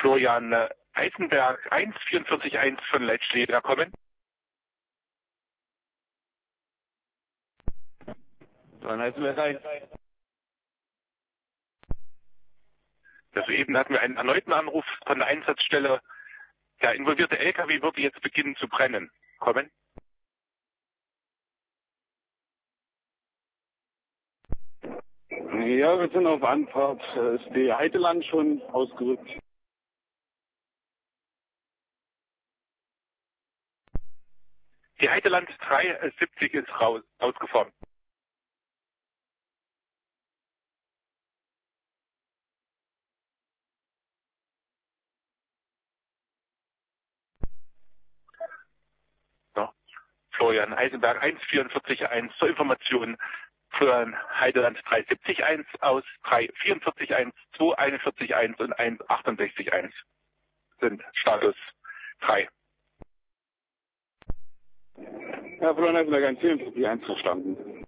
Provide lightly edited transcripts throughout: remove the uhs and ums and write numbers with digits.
Florian Eisenberg 1,44,1 von Leitschläger kommen. Dann Eisenberg 1. Soeben hatten wir einen erneuten Anruf von der Einsatzstelle. Der involvierte LKW würde jetzt beginnen zu brennen. Kommen. Ja, wir sind auf Anfahrt. Ist die Heideland schon ausgerückt? Die Heideland 370 ist ausgefahren. Florian Eisenberg 1,44,1 zur Information für Heideland 370,1 aus 3,44,1, 2,41,1 und 1,68,1 sind Status 3. Ja, Florian Eisenberg 1,44,1 verstanden.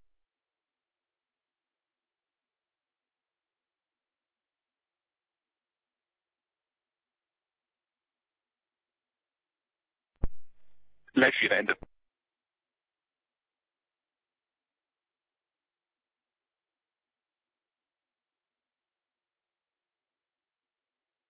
Live wieder Ende.